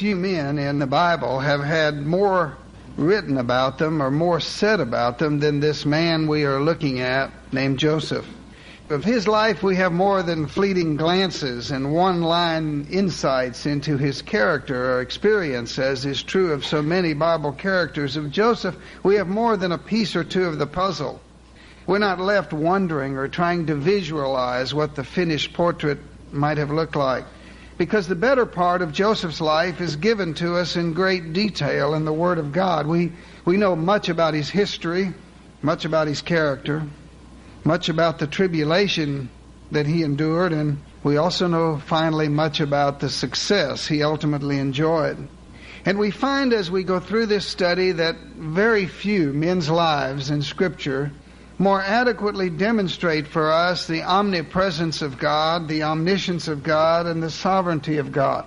few men in the Bible have had more written about them or more said about them than this man we are looking at named Joseph. Of his life we have more than fleeting glances and one-line insights into his character or experience, as is true of so many Bible characters. Of Joseph, we have more than a piece or two of the puzzle. We're not left wondering or trying to visualize what the finished portrait might have looked like, because the better part of Joseph's life is given to us in great detail in the Word of God. We know much about his history, much about his character, much about the tribulation that he endured, and we also know finally much about the success he ultimately enjoyed. And we find as we go through this study that very few men's lives in Scripture more adequately demonstrate for us the omnipresence of God, the omniscience of God, and the sovereignty of God.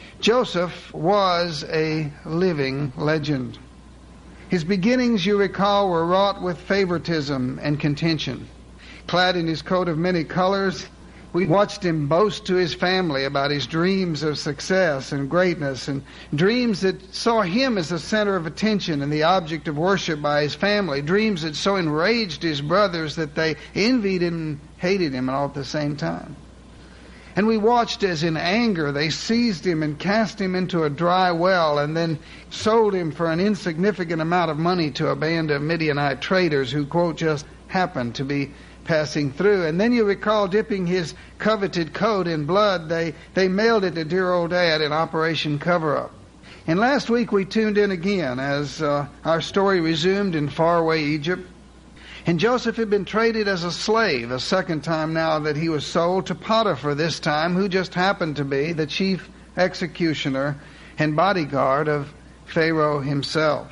Joseph was a living legend. His beginnings, you recall, were wrought with favoritism and contention. Clad in his coat of many colors, we watched him boast to his family about his dreams of success and greatness, and dreams that saw him as the center of attention and the object of worship by his family, dreams that so enraged his brothers that they envied him and hated him all at the same time. And we watched as in anger they seized him and cast him into a dry well and then sold him for an insignificant amount of money to a band of Midianite traders who, quote, just happened to be passing through. And then you recall dipping his coveted coat in blood. They mailed it to dear old Dad in Operation Cover-Up. And last week we tuned in again as our story resumed in faraway Egypt. And Joseph had been traded as a slave a second time now that he was sold to Potiphar this time, who just happened to be the chief executioner and bodyguard of Pharaoh himself.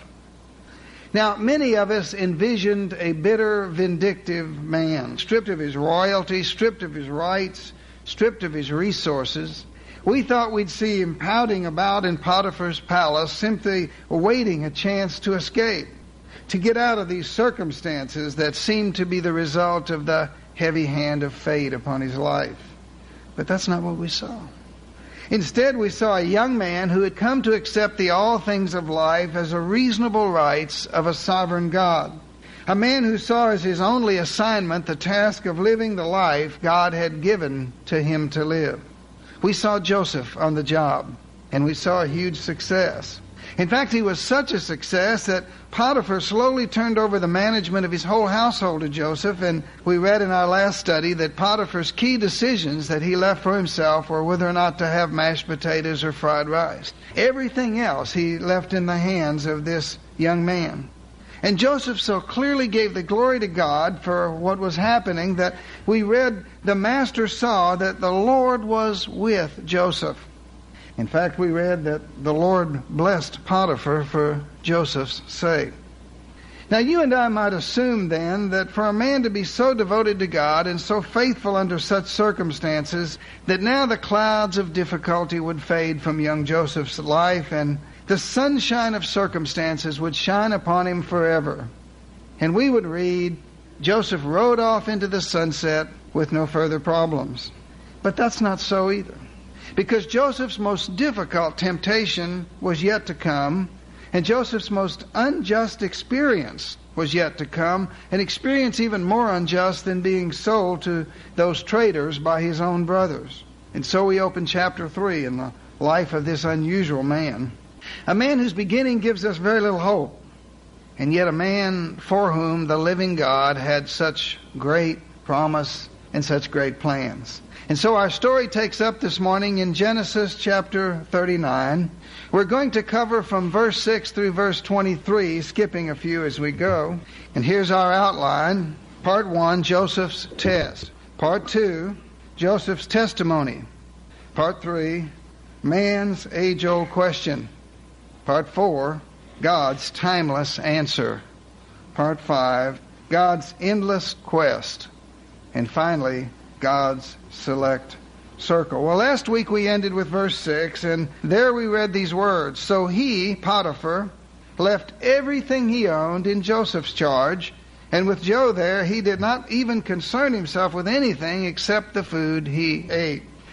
Now, many of us envisioned a bitter, vindictive man, stripped of his royalty, stripped of his rights, stripped of his resources. We thought we'd see him pouting about in Potiphar's palace, simply awaiting a chance to escape, to get out of these circumstances that seemed to be the result of the heavy hand of fate upon his life. But that's not what we saw. Instead, we saw a young man who had come to accept the all things of life as a reasonable rights of a sovereign God. A man who saw as his only assignment the task of living the life God had given to him to live. We saw Joseph on the job, and we saw a huge success. In fact, he was such a success that Potiphar slowly turned over the management of his whole household to Joseph, and we read in our last study that Potiphar's key decisions that he left for himself were whether or not to have mashed potatoes or fried rice. Everything else he left in the hands of this young man. And Joseph so clearly gave the glory to God for what was happening that we read the master saw that the Lord was with Joseph. In fact, we read that the Lord blessed Potiphar for Joseph's sake. Now, you and I might assume then that for a man to be so devoted to God and so faithful under such circumstances, that now the clouds of difficulty would fade from young Joseph's life and the sunshine of circumstances would shine upon him forever. And we would read, Joseph rode off into the sunset with no further problems. But that's not so either. Because Joseph's most difficult temptation was yet to come, and Joseph's most unjust experience was yet to come, an experience even more unjust than being sold to those traders by his own brothers. And so we open chapter 3 in the life of this unusual man. A man whose beginning gives us very little hope, and yet a man for whom the living God had such great promise and such great plans. And so our story takes up this morning in Genesis chapter 39. We're going to cover from verse 6 through verse 23, skipping a few as we go. And here's our outline. Part 1, Joseph's test. Part 2, Joseph's testimony. Part 3, man's age-old question. Part 4, God's timeless answer. Part 5, God's endless quest. And finally, God's select circle. Well, last week we ended with verse 6, and there we read these words. So he, Potiphar, left everything he owned in Joseph's charge, and with Joe there, he did not even concern himself with anything except the food he ate.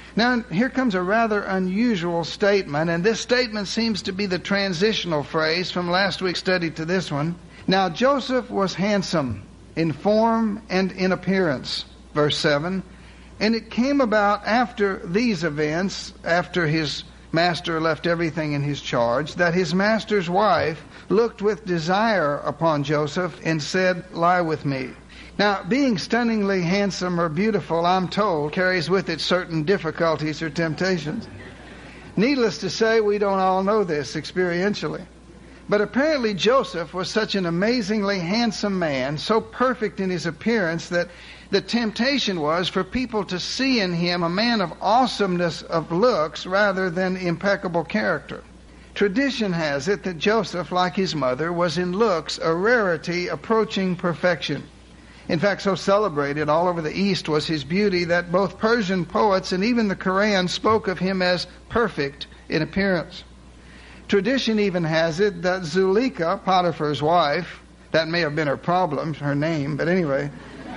Now, here comes a rather unusual statement, and this statement seems to be the transitional phrase from last week's study to this one. Now, Joseph was handsome in form and in appearance, verse 7, and it came about after these events, after his master left everything in his charge, that his master's wife looked with desire upon Joseph and said, "Lie with me." Now, being stunningly handsome or beautiful, I'm told, carries with it certain difficulties or temptations. Needless to say, we don't all know this experientially. But apparently Joseph was such an amazingly handsome man, so perfect in his appearance, that the temptation was for people to see in him a man of awesomeness of looks rather than impeccable character. Tradition has it that Joseph, like his mother, was in looks a rarity approaching perfection. In fact, so celebrated all over the East was his beauty that both Persian poets and even the Quran spoke of him as perfect in appearance. Tradition even has it that Zuleika, Potiphar's wife, that may have been her problem, her name, but anyway,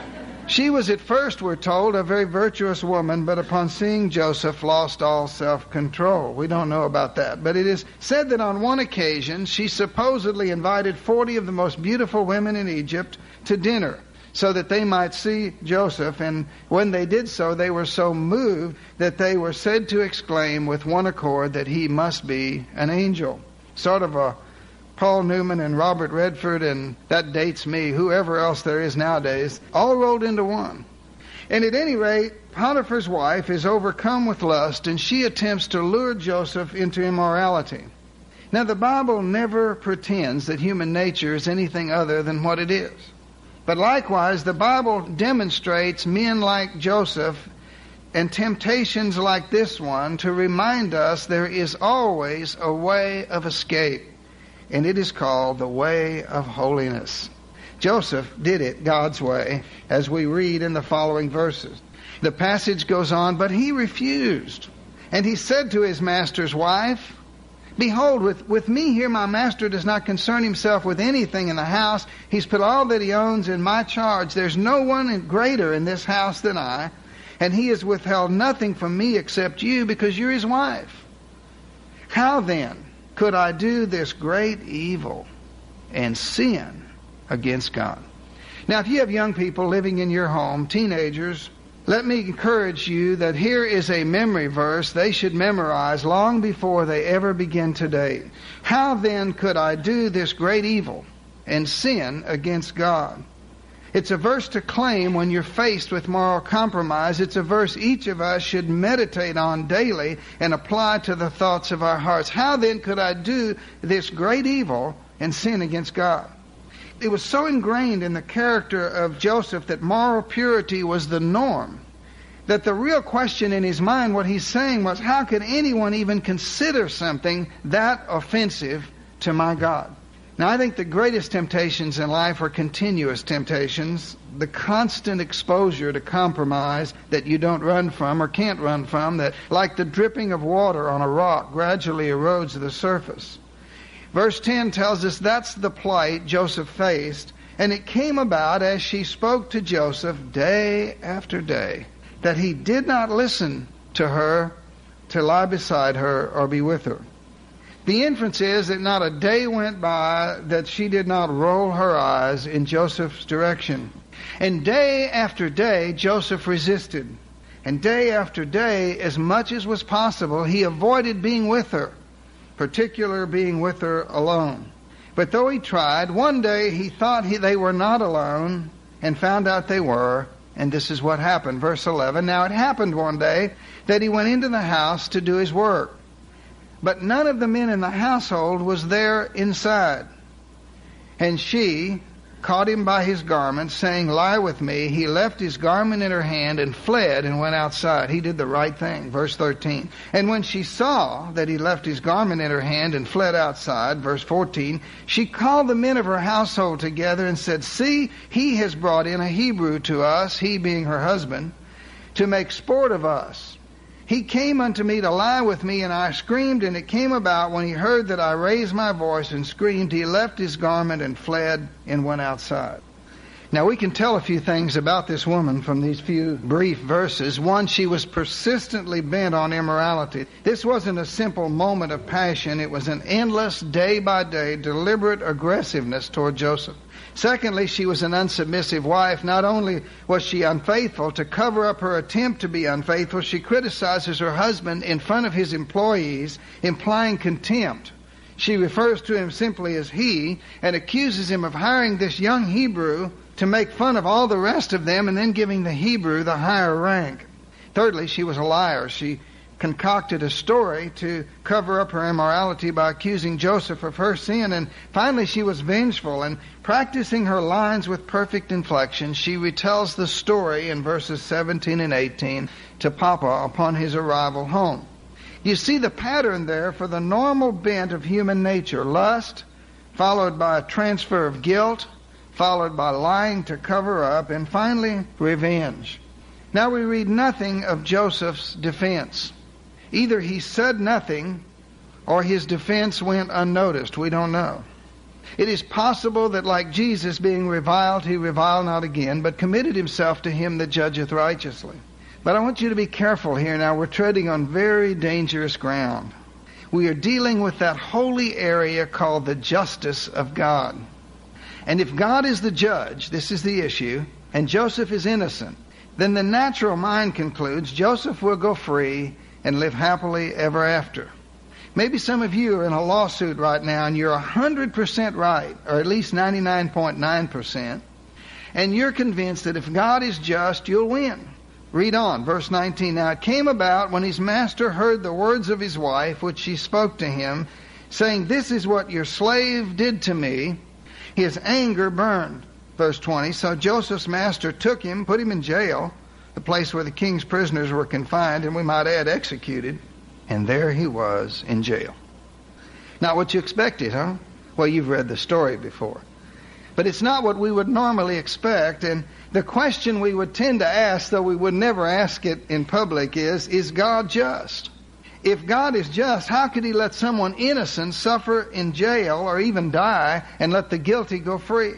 she was at first, we're told, a very virtuous woman, but upon seeing Joseph lost all self-control. We don't know about that. But it is said that on one occasion she supposedly invited 40 of the most beautiful women in Egypt to dinner, so that they might see Joseph, and when they did so, they were so moved that they were said to exclaim with one accord that he must be an angel. Sort of a Paul Newman and Robert Redford, and that dates me, whoever else there is nowadays, all rolled into one. And at any rate, Potiphar's wife is overcome with lust, and she attempts to lure Joseph into immorality. Now, the Bible never pretends that human nature is anything other than what it is. But likewise, the Bible demonstrates men like Joseph and temptations like this one to remind us there is always a way of escape, and it is called the way of holiness. Joseph did it God's way, as we read in the following verses. The passage goes on, but he refused, and he said to his master's wife, "Behold, with me here my master does not concern himself with anything in the house. He's put all that he owns in my charge. There's no one greater in this house than I, and he has withheld nothing from me except you, because you're his wife. How then could I do this great evil and sin against God?" Now, if you have young people living in your home, teenagers, let me encourage you that here is a memory verse they should memorize long before they ever begin to date. How then could I do this great evil and sin against God? It's a verse to claim when you're faced with moral compromise. It's a verse each of us should meditate on daily and apply to the thoughts of our hearts. How then could I do this great evil and sin against God? It was so ingrained in the character of Joseph that moral purity was the norm, that the real question in his mind, what he's saying was, how could anyone even consider something that offensive to my God? Now, I think the greatest temptations in life are continuous temptations, the constant exposure to compromise that you don't run from or can't run from, that like the dripping of water on a rock gradually erodes the surface. Verse 10 tells us that's the plight Joseph faced, and it came about as she spoke to Joseph day after day, that he did not listen to her to lie beside her or be with her. The inference is that not a day went by that she did not roll her eyes in Joseph's direction. And day after day, Joseph resisted. And day after day, as much as was possible, he avoided being with her, particularly being with her alone. But though he tried, one day he thought they were not alone and found out they were. And this is what happened. Verse 11, now it happened one day that he went into the house to do his work. But none of the men in the household was there inside. And she caught him by his garment, saying, "Lie with me." He left his garment in her hand and fled and went outside. He did the right thing. Verse 13. And when she saw that he left his garment in her hand and fled outside, verse 14, she called the men of her household together and said, "See, he has brought in a Hebrew to us," he being her husband, "to make sport of us. He came unto me to lie with me, and I screamed, and it came about when he heard that I raised my voice and screamed, he left his garment and fled and went outside." Now we can tell a few things about this woman from these few brief verses. One, she was persistently bent on immorality. This wasn't a simple moment of passion. It was an endless, day-by-day, deliberate aggressiveness toward Joseph. Secondly, she was an unsubmissive wife. Not only was she unfaithful, to cover up her attempt to be unfaithful, she criticizes her husband in front of his employees, implying contempt. She refers to him simply as he and accuses him of hiring this young Hebrew to make fun of all the rest of them and then giving the Hebrew the higher rank. Thirdly, she was a liar. She concocted a story to cover up her immorality by accusing Joseph of her sin. And finally, she was vengeful, and practicing her lines with perfect inflection, she retells the story in verses 17 and 18 to Papa upon his arrival home. You see the pattern there for the normal bent of human nature: lust, followed by a transfer of guilt, followed by lying to cover up, and finally, revenge. Now we read nothing of Joseph's defense. Either he said nothing or his defense went unnoticed. We don't know. It is possible that like Jesus being reviled, he reviled not again, but committed himself to him that judgeth righteously. But I want you to be careful here now. We're treading on very dangerous ground. We are dealing with that holy area called the justice of God. And if God is the judge, this is the issue, and Joseph is innocent, then the natural mind concludes Joseph will go free and live happily ever after. Maybe some of you are in a lawsuit right now and you're 100% right, or at least 99.9%, and you're convinced that if God is just, you'll win. Read on, verse 19. Now it came about when his master heard the words of his wife, which she spoke to him, saying, "This is what your slave did to me," his anger burned. Verse 20, so Joseph's master took him, put him in jail, the place where the king's prisoners were confined, and we might add executed, and there he was in jail. Not what you expected, huh? Well, you've read the story before. But it's not what we would normally expect, and the question we would tend to ask, though we would never ask it in public, is God just? If God is just, how could he let someone innocent suffer in jail or even die and let the guilty go free?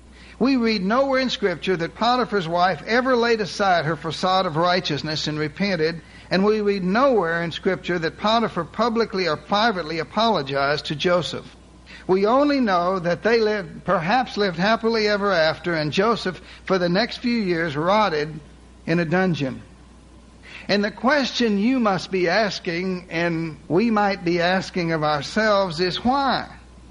We read nowhere in Scripture that Potiphar's wife ever laid aside her facade of righteousness and repented, and we read nowhere in Scripture that Potiphar publicly or privately apologized to Joseph. We only know that they perhaps lived happily ever after, and Joseph, for the next few years, rotted in a dungeon. And the question you must be asking, and we might be asking of ourselves, is why?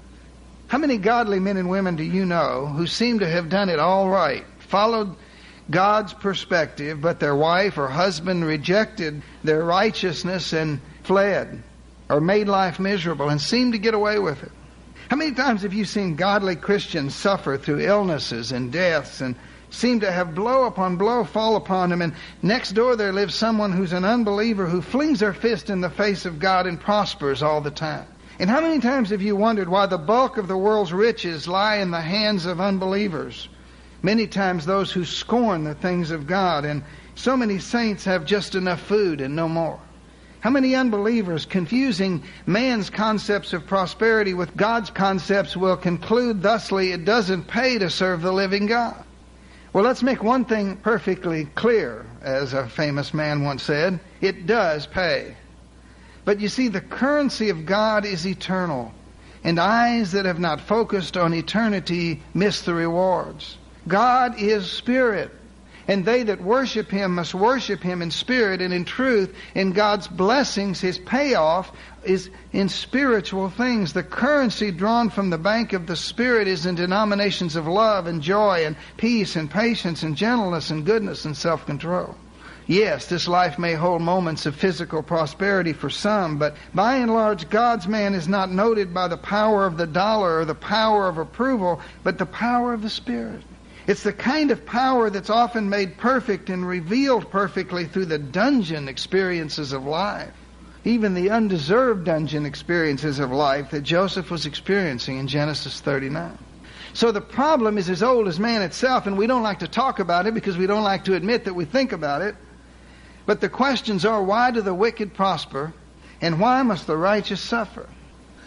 How many godly men and women do you know who seem to have done it all right, followed God's perspective, but their wife or husband rejected their righteousness and fled, or made life miserable and seemed to get away with it? How many times have you seen godly Christians suffer through illnesses and deaths and seem to have blow upon blow fall upon them, and next door there lives someone who's an unbeliever who flings their fist in the face of God and prospers all the time? And how many times have you wondered why the bulk of the world's riches lie in the hands of unbelievers? Many times those who scorn the things of God, and so many saints have just enough food and no more. How many unbelievers, confusing man's concepts of prosperity with God's concepts, will conclude thusly, it doesn't pay to serve the living God? Well, let's make one thing perfectly clear, as a famous man once said, it does pay. But you see, the currency of God is eternal, and eyes that have not focused on eternity miss the rewards. God is spirit, and they that worship him must worship him in spirit and in truth. In God's blessings, his payoff is in spiritual things. The currency drawn from the bank of the Spirit is in denominations of love and joy and peace and patience and gentleness and goodness and self-control. Yes, this life may hold moments of physical prosperity for some, but by and large, God's man is not noted by the power of the dollar or the power of approval, but the power of the Spirit. It's the kind of power that's often made perfect and revealed perfectly through the dungeon experiences of life, even the undeserved dungeon experiences of life that Joseph was experiencing in Genesis 39. So the problem is as old as man itself, and we don't like to talk about it because we don't like to admit that we think about it. But the questions are, why do the wicked prosper, and why must the righteous suffer?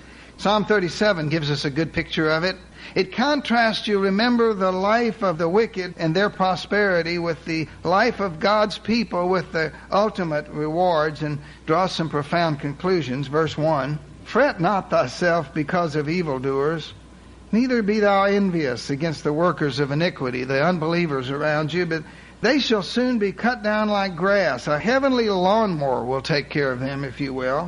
Psalm 37 gives us a good picture of it. It contrasts, you remember, the life of the wicked and their prosperity with the life of God's people with the ultimate rewards, and draws some profound conclusions. Verse 1, Fret not thyself because of evildoers, neither be thou envious against the workers of iniquity, the unbelievers around you, but they shall soon be cut down like grass. A heavenly lawnmower will take care of them, if you will.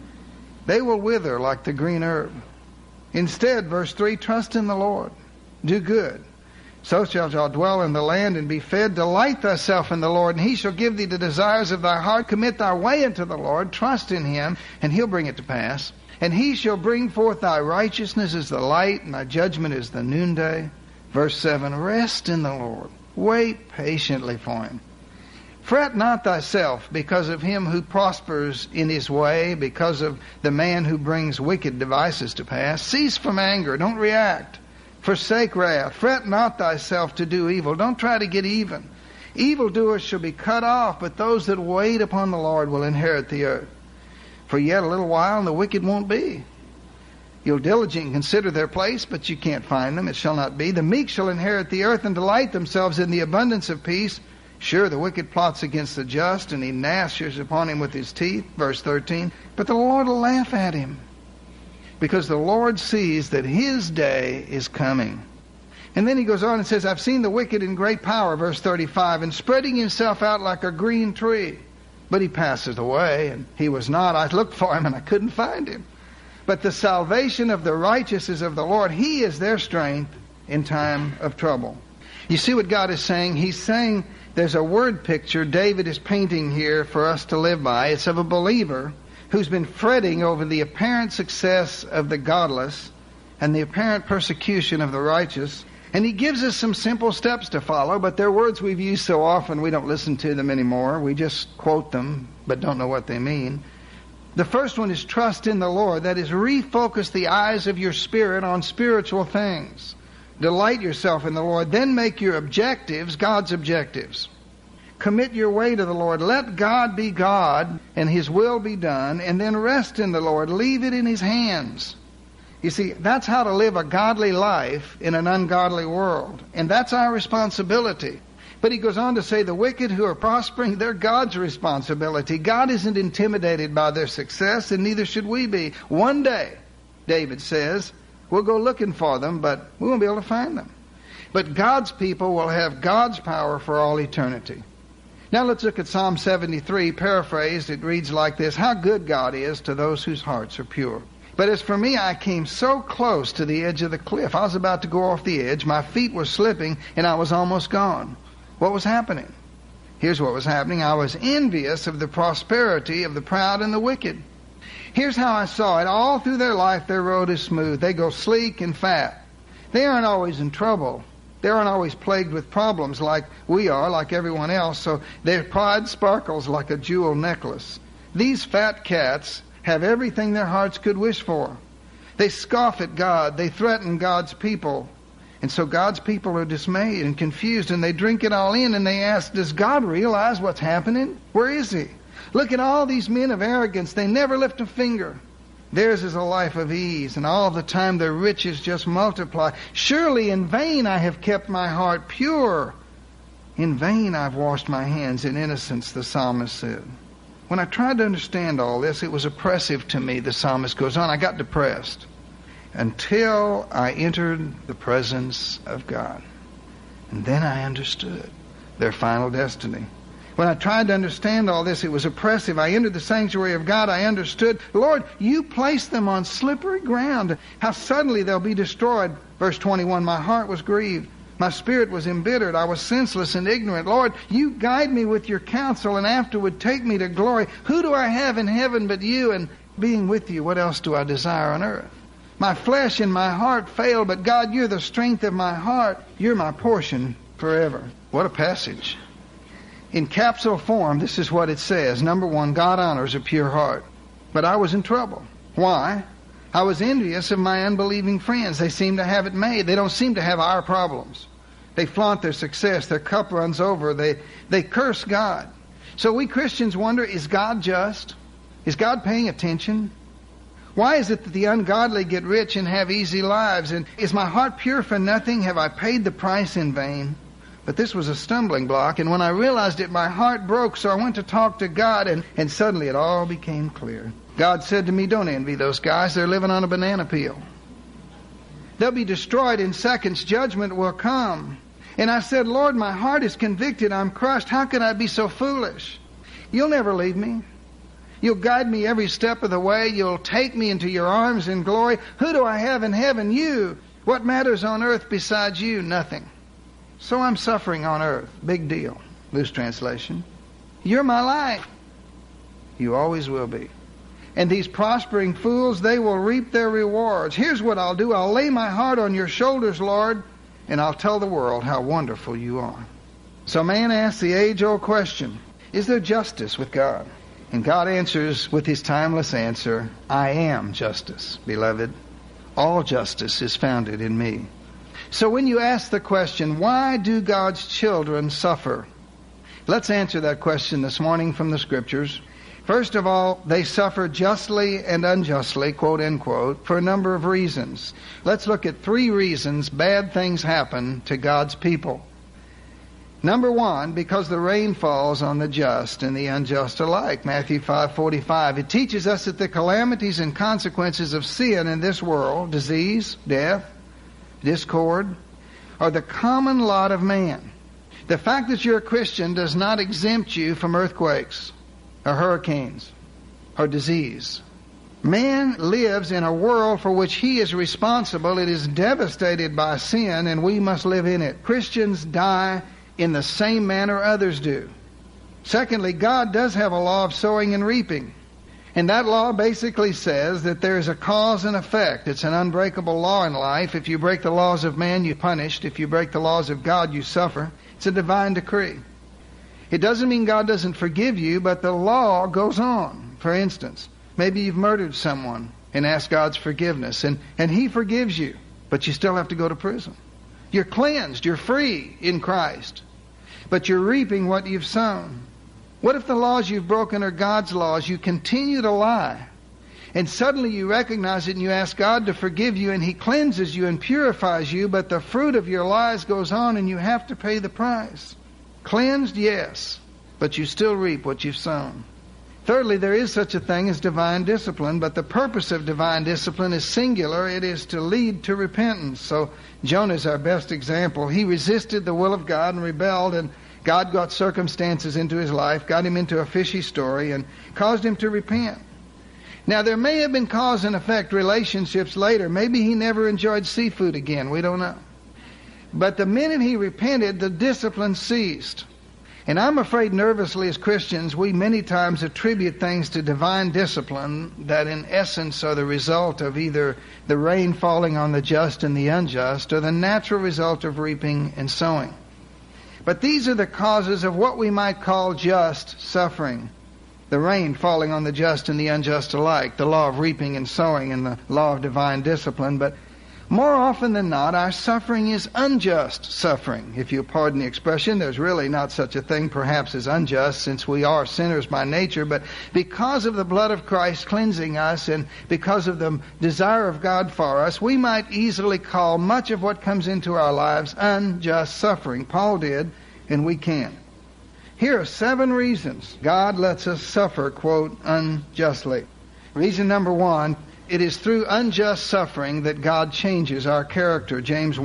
They will wither like the green herb. Instead, verse 3, trust in the Lord. Do good. So shalt thou dwell in the land and be fed. Delight thyself in the Lord, and he shall give thee the desires of thy heart. Commit thy way unto the Lord. Trust in him, and he'll bring it to pass. And he shall bring forth thy righteousness as the light, and thy judgment as the noonday. Verse 7, rest in the Lord. Wait patiently for him. Fret not thyself because of him who prospers in his way, because of the man who brings wicked devices to pass. Cease from anger. Don't react. Forsake wrath. Fret not thyself to do evil. Don't try to get even. Evildoers shall be cut off, but those that wait upon the Lord will inherit the earth. For yet a little while, and the wicked won't be. You'll diligently consider their place, but you can't find them. It shall not be. The meek shall inherit the earth and delight themselves in the abundance of peace. Sure, the wicked plots against the just, and he gnashes upon him with his teeth. Verse 13. But the Lord will laugh at him, because the Lord sees that his day is coming. And then he goes on and says, I've seen the wicked in great power, verse 35, and spreading himself out like a green tree. But he passes away, and he was not. I looked for him, and I couldn't find him. But the salvation of the righteous is of the Lord. He is their strength in time of trouble. You see what God is saying? He's saying there's a word picture David is painting here for us to live by. It's of a believer who's been fretting over the apparent success of the godless and the apparent persecution of the righteous. And he gives us some simple steps to follow, but they're words we've used so often we don't listen to them anymore. We just quote them, but don't know what they mean. The first one is trust in the Lord. That is, refocus the eyes of your spirit on spiritual things. Delight yourself in the Lord. Then make your objectives God's objectives. Commit your way to the Lord. Let God be God and his will be done, and then rest in the Lord. Leave it in his hands. You see, that's how to live a godly life in an ungodly world. And that's our responsibility. But he goes on to say the wicked who are prospering, they're God's responsibility. God isn't intimidated by their success, and neither should we be. One day, David says, we'll go looking for them, but we won't be able to find them. But God's people will have God's power for all eternity. Now let's look at Psalm 73, paraphrased. It reads like this: How good God is to those whose hearts are pure. But as for me, I came so close to the edge of the cliff. I was about to go off the edge. My feet were slipping, and I was almost gone. What was happening? Here's what was happening. I was envious of the prosperity of the proud and the wicked. Here's how I saw it. All through their life, their road is smooth. They go sleek and fat. They aren't always in trouble. They aren't always plagued with problems like we are, like everyone else. So their pride sparkles like a jewel necklace. These fat cats have everything their hearts could wish for. They scoff at God. They threaten God's people. And so God's people are dismayed and confused, and they drink it all in, and they ask, does God realize what's happening? Where is he? Look at all these men of arrogance. They never lift a finger. Theirs is a life of ease, and all the time their riches just multiply. Surely in vain I have kept my heart pure. In vain I've washed my hands in innocence, the psalmist said. When I tried to understand all this, it was oppressive to me, the psalmist goes on. I got depressed until I entered the presence of God. And then I understood their final destiny. When I tried to understand all this, it was oppressive. I entered the sanctuary of God. I understood, Lord, you placed them on slippery ground. How suddenly they'll be destroyed. Verse 21, my heart was grieved. My spirit was embittered. I was senseless and ignorant. Lord, you guide me with your counsel and afterward take me to glory. Who do I have in heaven but you? And being with you, what else do I desire on earth? My flesh and my heart fail, but God, you're the strength of my heart. You're my portion forever. What a passage. In capsule form, this is what it says. Number one, God honors a pure heart. But I was in trouble. Why? I was envious of my unbelieving friends. They seem to have it made. They don't seem to have our problems. They flaunt their success. Their cup runs over. They curse God. So we Christians wonder, is God just? Is God paying attention? Why is it that the ungodly get rich and have easy lives? And is my heart pure for nothing? Have I paid the price in vain? But this was a stumbling block, and when I realized it, my heart broke, so I went to talk to God, and suddenly it all became clear. God said to me, don't envy those guys. They're living on a banana peel. They'll be destroyed in seconds. Judgment will come. And I said, Lord, my heart is convicted. I'm crushed. How could I be so foolish? You'll never leave me. You'll guide me every step of the way. You'll take me into your arms in glory. Who do I have in heaven? You. What matters on earth besides you? Nothing. So I'm suffering on earth. Big deal. Loose translation. You're my life. You always will be. And these prospering fools, they will reap their rewards. Here's what I'll do. I'll lay my heart on your shoulders, Lord, and I'll tell the world how wonderful you are. So man asks the age-old question, is there justice with God? And God answers with his timeless answer, I am justice, beloved. All justice is founded in me. So when you ask the question, why do God's children suffer? Let's answer that question this morning from the Scriptures. First of all, they suffer justly and unjustly, quote unquote, for a number of reasons. Let's look at 3 reasons bad things happen to God's people. Number 1, because the rain falls on the just and the unjust alike. Matthew 5:45. It teaches us that the calamities and consequences of sin in this world, disease, death, discord, are the common lot of man. The fact that you're a Christian does not exempt you from earthquakes, or hurricanes, or disease. Man lives in a world for which he is responsible. It is devastated by sin, and we must live in it. Christians die in the same manner others do. Secondly, God does have a law of sowing and reaping. And that law basically says that there is a cause and effect. It's an unbreakable law in life. If you break the laws of man, you're punished. If you break the laws of God, you suffer. It's a divine decree. It doesn't mean God doesn't forgive you, but the law goes on. For instance, maybe you've murdered someone and asked God's forgiveness, and he forgives you, but you still have to go to prison. You're cleansed, you're free in Christ, but you're reaping what you've sown. What if the laws you've broken are God's laws? You continue to lie, and suddenly you recognize it and you ask God to forgive you, and he cleanses you and purifies you, but the fruit of your lies goes on and you have to pay the price. Cleansed, yes, but you still reap what you've sown. Thirdly, there is such a thing as divine discipline, but the purpose of divine discipline is singular. It is to lead to repentance. So Jonah is our best example. He resisted the will of God and rebelled, and God got circumstances into his life, got him into a fishy story, and caused him to repent. Now, there may have been cause and effect relationships later. Maybe he never enjoyed seafood again. We don't know. But the minute he repented, the discipline ceased. And I'm afraid nervously as Christians, we many times attribute things to divine discipline that in essence are the result of either the rain falling on the just and the unjust, or the natural result of reaping and sowing. But these are the causes of what we might call just suffering. The rain falling on the just and the unjust alike, the law of reaping and sowing, and the law of divine discipline. But more often than not, our suffering is unjust suffering. If you pardon the expression, there's really not such a thing perhaps as unjust, since we are sinners by nature. But because of the blood of Christ cleansing us, and because of the desire of God for us, we might easily call much of what comes into our lives unjust suffering. Paul did, and we can. Here are 7 reasons God lets us suffer, quote, unjustly. Reason number 1, it is through unjust suffering that God changes our character. James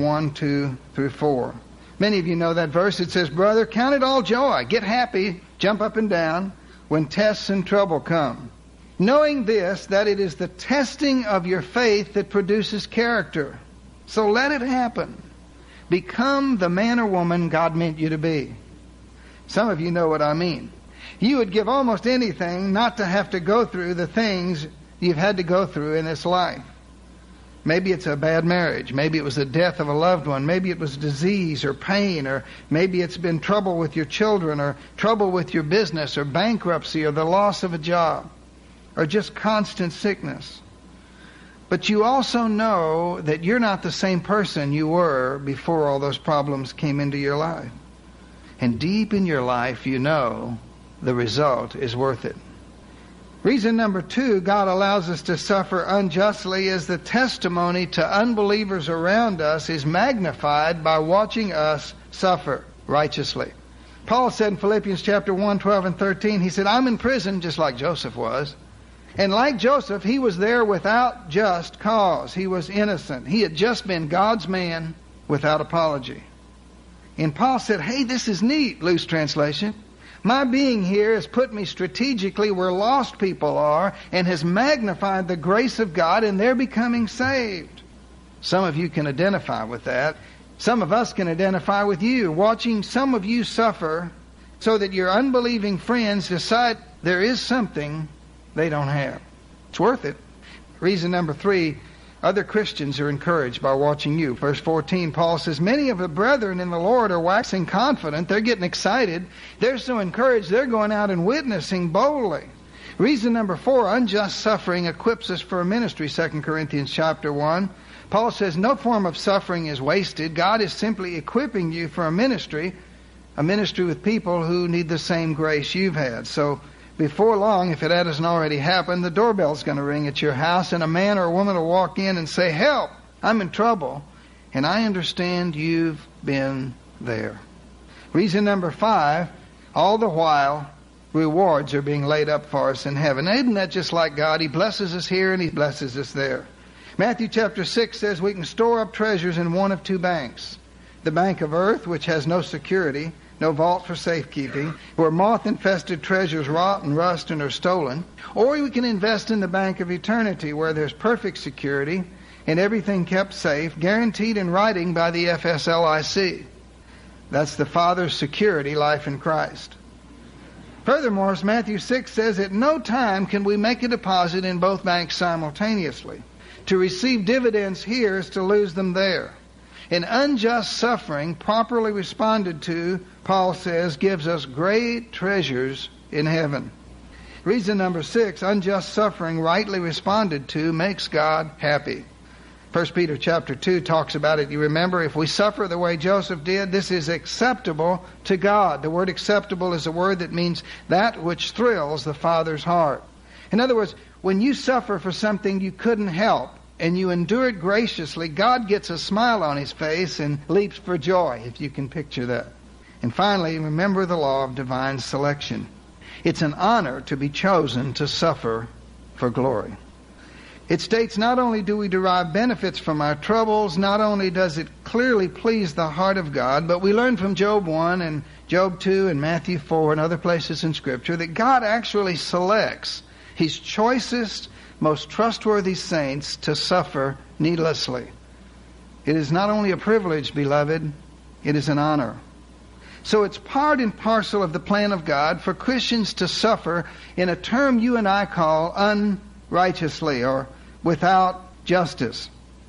1:2-4. Many of you know that verse. It says, brother, count it all joy. Get happy, jump up and down when tests and trouble come. Knowing this, that it is the testing of your faith that produces character. So let it happen. Become the man or woman God meant you to be. Some of you know what I mean. You would give almost anything not to have to go through the things you've had to go through in this life. Maybe it's a bad marriage. Maybe it was the death of a loved one. Maybe it was disease or pain, or maybe it's been trouble with your children, or trouble with your business, or bankruptcy, or the loss of a job, or just constant sickness. But you also know that you're not the same person you were before all those problems came into your life. And deep in your life, you know the result is worth it. Reason number 2, God allows us to suffer unjustly is the testimony to unbelievers around us is magnified by watching us suffer righteously. Paul said in Philippians chapter 1, 12 and 13, he said, I'm in prison just like Joseph was. And like Joseph, he was there without just cause. He was innocent. He had just been God's man without apology. And Paul said, hey, this is neat, loose translation. My being here has put me strategically where lost people are and has magnified the grace of God, and they're becoming saved. Some of you can identify with that. Some of us can identify with you, watching some of you suffer so that your unbelieving friends decide there is something they don't have. It's worth it. Reason number 3, other Christians are encouraged by watching you. Verse 14, Paul says, many of the brethren in the Lord are waxing confident. They're getting excited. They're so encouraged, they're going out and witnessing boldly. Reason number 4, unjust suffering equips us for a ministry. 2 Corinthians chapter 1. Paul says no form of suffering is wasted. God is simply equipping you for a ministry with people who need the same grace you've had. So before long, if it hasn't already happened, the doorbell's going to ring at your house and a man or a woman will walk in and say, help, I'm in trouble. And I understand you've been there. Reason number 5, all the while, rewards are being laid up for us in heaven. Isn't that just like God? He blesses us here and He blesses us there. Matthew chapter 6 says we can store up treasures in one of 2 banks. The bank of earth, which has no security, no vault for safekeeping, where moth-infested treasures rot and rust and are stolen. Or we can invest in the bank of eternity, where there's perfect security and everything kept safe, guaranteed in writing by the FSLIC. That's the Father's security life in Christ. Furthermore, as Matthew 6 says, at no time can we make a deposit in both banks simultaneously. To receive dividends here is to lose them there. And unjust suffering, properly responded to, Paul says, gives us great treasures in heaven. Reason number 6, unjust suffering, rightly responded to, makes God happy. 1 Peter chapter 2 talks about it. You remember, if we suffer the way Joseph did, this is acceptable to God. The word acceptable is a word that means that which thrills the Father's heart. In other words, when you suffer for something you couldn't help and you endure it graciously, God gets a smile on His face and leaps for joy, if you can picture that. And finally, remember the law of divine selection. It's an honor to be chosen to suffer for glory. It states not only do we derive benefits from our troubles, not only does it clearly please the heart of God, but we learn from Job 1 and Job 2 and Matthew 4 and other places in Scripture that God actually selects His choicest, most trustworthy saints to suffer needlessly. It is not only a privilege, beloved, it is an honor. So it's part and parcel of the plan of God for Christians to suffer in a term you and I call unrighteously or without justice.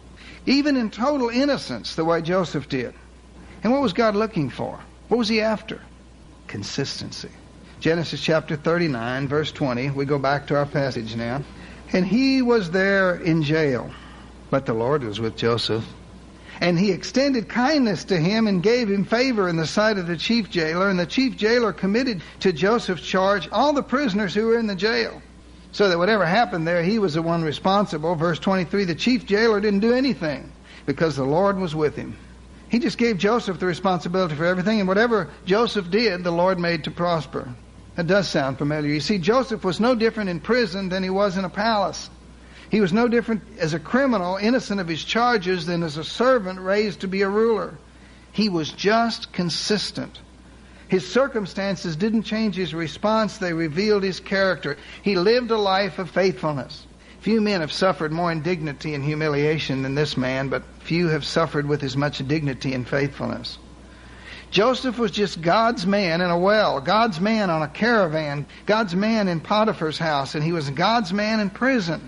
Even in total innocence, the way Joseph did. And what was God looking for? What was He after? Consistency. Genesis chapter 39, verse 20. We go back to our passage now. And he was there in jail, but the Lord was with Joseph. And He extended kindness to him and gave him favor in the sight of the chief jailer. And the chief jailer committed to Joseph's charge all the prisoners who were in the jail. So that whatever happened there, he was the one responsible. Verse 23, the chief jailer didn't do anything because the Lord was with him. He just gave Joseph the responsibility for everything. And whatever Joseph did, the Lord made to prosper. That does sound familiar. You see, Joseph was no different in prison than he was in a palace. He was no different as a criminal, innocent of his charges, than as a servant raised to be a ruler. He was just consistent. His circumstances didn't change his response. They revealed his character. He lived a life of faithfulness. Few men have suffered more indignity and humiliation than this man, but few have suffered with as much dignity and faithfulness. Joseph was just God's man in a well, God's man on a caravan, God's man in Potiphar's house, and he was God's man in prison.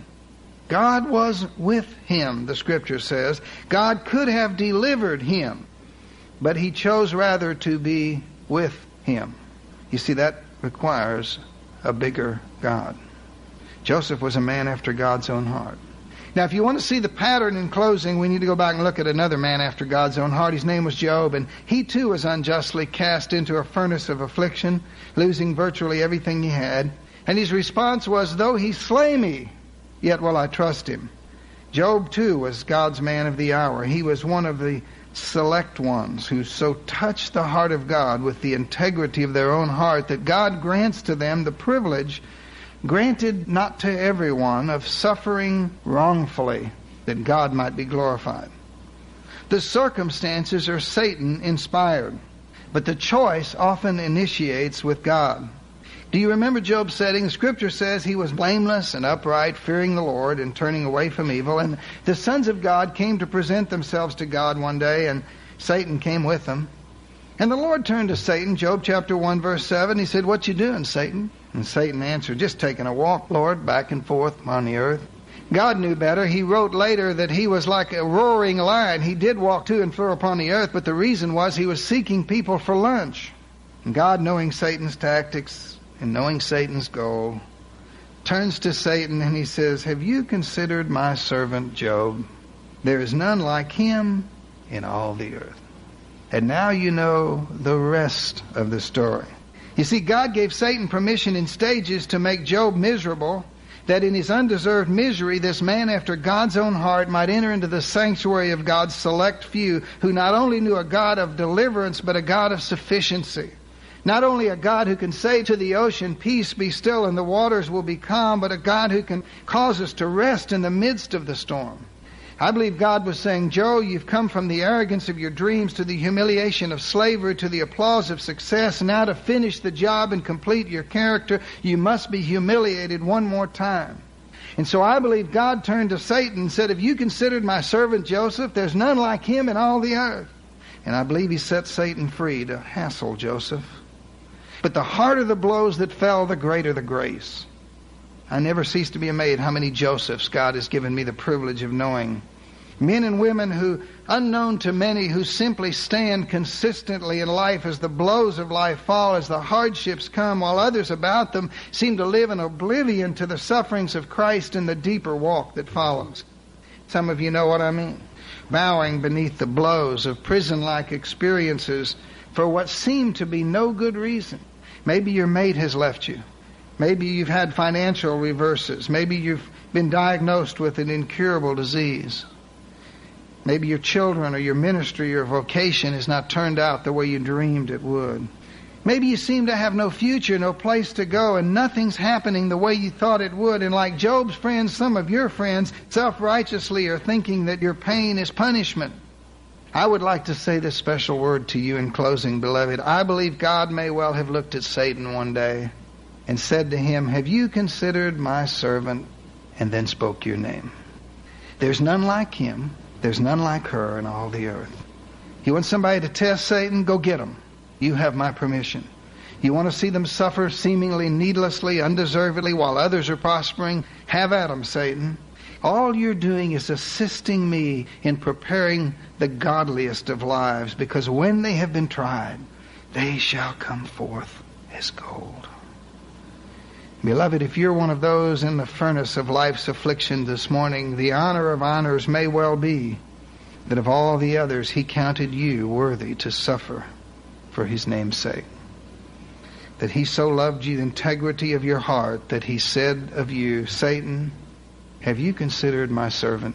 God was with him, the Scripture says. God could have delivered him, but He chose rather to be with him. You see, that requires a bigger God. Joseph was a man after God's own heart. Now, if you want to see the pattern in closing, we need to go back and look at another man after God's own heart. His name was Job, and he too was unjustly cast into a furnace of affliction, losing virtually everything he had. And his response was, though he slay me, yet will I trust him. Job, too, was God's man of the hour. He was one of the select ones who so touched the heart of God with the integrity of their own heart that God grants to them the privilege, granted not to everyone, of suffering wrongfully, that God might be glorified. The circumstances are Satan-inspired, but the choice often initiates with God. Do you remember Job's setting? The Scripture says he was blameless and upright, fearing the Lord and turning away from evil. And the sons of God came to present themselves to God one day, and Satan came with them. And the Lord turned to Satan, Job chapter 1, verse 7. He said, "What you doing, Satan?" And Satan answered, "Just taking a walk, Lord, back and forth on the earth." God knew better. He wrote later that he was like a roaring lion. He did walk to and fro upon the earth, but the reason was he was seeking people for lunch. And God, knowing Satan's tactics and knowing Satan's goal, turns to Satan and he says, "Have you considered my servant Job? There is none like him in all the earth." And now you know the rest of the story. You see, God gave Satan permission in stages to make Job miserable, that in his undeserved misery, this man after God's own heart might enter into the sanctuary of God's select few, who not only knew a God of deliverance, but a God of sufficiency. Not only a God who can say to the ocean, "Peace, be still," and the waters will be calm, but a God who can cause us to rest in the midst of the storm. I believe God was saying, "Joe, you've come from the arrogance of your dreams to the humiliation of slavery to the applause of success. Now to finish the job and complete your character, you must be humiliated one more time." And so I believe God turned to Satan and said, "Have you considered my servant Joseph? There's none like him in all the earth." And I believe he set Satan free to hassle Joseph. But the harder the blows that fell, the greater the grace. I never cease to be amazed how many Josephs God has given me the privilege of knowing. Men and women who, unknown to many, who simply stand consistently in life as the blows of life fall, as the hardships come, while others about them seem to live in oblivion to the sufferings of Christ and the deeper walk that follows. Some of you know what I mean. Bowing beneath the blows of prison-like experiences for what seemed to be no good reason. Maybe your mate has left you. Maybe you've had financial reverses. Maybe you've been diagnosed with an incurable disease. Maybe your children or your ministry or vocation has not turned out the way you dreamed it would. Maybe you seem to have no future, no place to go, and nothing's happening the way you thought it would. And like Job's friends, some of your friends self-righteously are thinking that your pain is punishment. I would like to say this special word to you in closing, beloved. I believe God may well have looked at Satan one day and said to him, "Have you considered my servant?" and then spoke your name. There's none like him. There's none like her in all the earth. You want somebody to test Satan? Go get them. You have my permission. You want to see them suffer seemingly needlessly, undeservedly, while others are prospering? Have at them, Satan. All you're doing is assisting me in preparing the godliest of lives, because when they have been tried, they shall come forth as gold. Beloved, if you're one of those in the furnace of life's affliction this morning, the honor of honors may well be that of all the others he counted you worthy to suffer for his name's sake. That he so loved you, the integrity of your heart, that he said of you, "Satan, have you considered my servant?"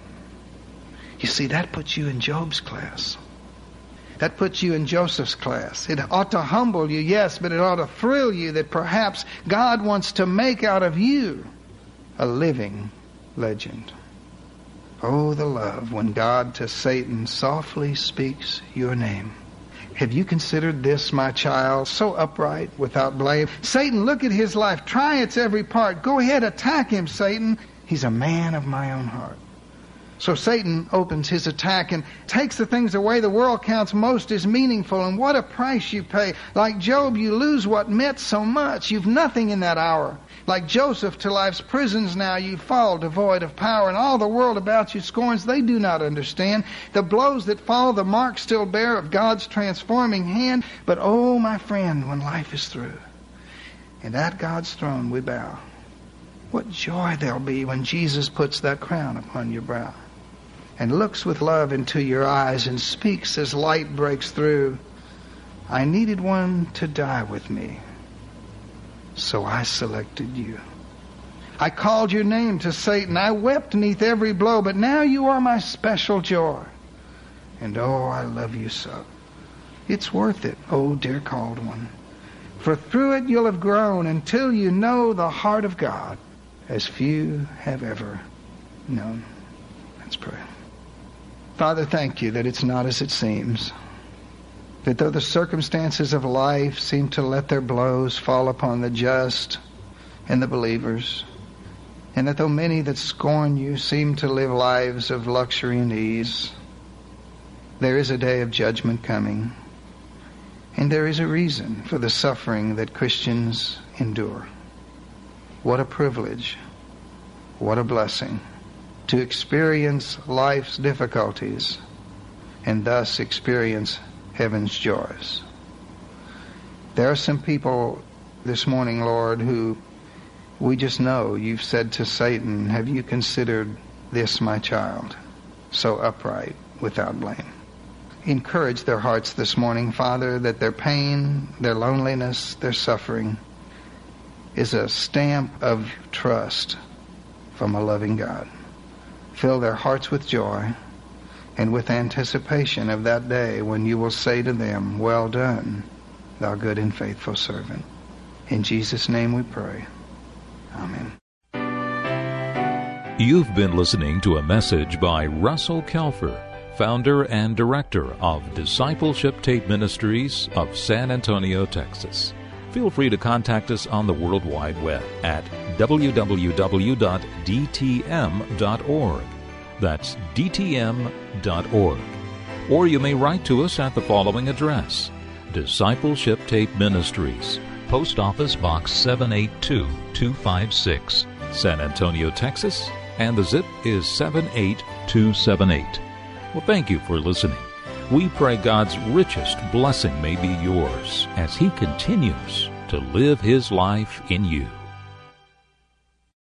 You see, that puts you in Job's class. That puts you in Joseph's class. It ought to humble you, yes, but it ought to thrill you that perhaps God wants to make out of you a living legend. Oh, the love when God to Satan softly speaks your name. Have you considered this, my child, so upright, without blame? Satan, look at his life. Try its every part. Go ahead, attack him, Satan. He's a man of my own heart. So Satan opens his attack and takes the things away the world counts most as meaningful. And what a price you pay. Like Job, you lose what meant so much. You've nothing in that hour. Like Joseph to life's prisons now, you fall devoid of power. And all the world about you scorns. They do not understand. The blows that fall, the marks still bear of God's transforming hand. But oh, my friend, when life is through, and at God's throne we bow, what joy there'll be when Jesus puts that crown upon your brow and looks with love into your eyes and speaks as light breaks through. I needed one to die with me. so I selected you. I called your name to Satan. I wept beneath every blow, but now you are my special joy. And oh, I love you so. It's worth it, oh dear called one. For through it you'll have grown until you know the heart of God as few have ever known. Let's pray. Father, thank you that it's not as it seems. That though the circumstances of life seem to let their blows fall upon the just and the believers, and that though many that scorn you seem to live lives of luxury and ease, there is a day of judgment coming, and there is a reason for the suffering that Christians endure. What a privilege, what a blessing to experience life's difficulties and thus experience heaven's joys. There are some people this morning, Lord, who we just know you've said to Satan, have you considered this my child, so upright, without blame? Encourage their hearts this morning, Father, that their pain, their loneliness, their suffering is a stamp of trust from a loving God. Fill their hearts with joy and with anticipation of that day when you will say to them, well done, thou good and faithful servant. In Jesus' name we pray. Amen. You've been listening to a message by Russell Kelfer, founder and director of Discipleship Tape Ministries of San Antonio, Texas. Feel free to contact us on the World Wide Web at www.dtm.org. That's dtm.org. Or you may write to us at the following address: Discipleship Tape Ministries, Post Office Box 782256, San Antonio, Texas, and the zip is 78278. Well, thank you for listening. We pray God's richest blessing may be yours as He continues to live His life in you.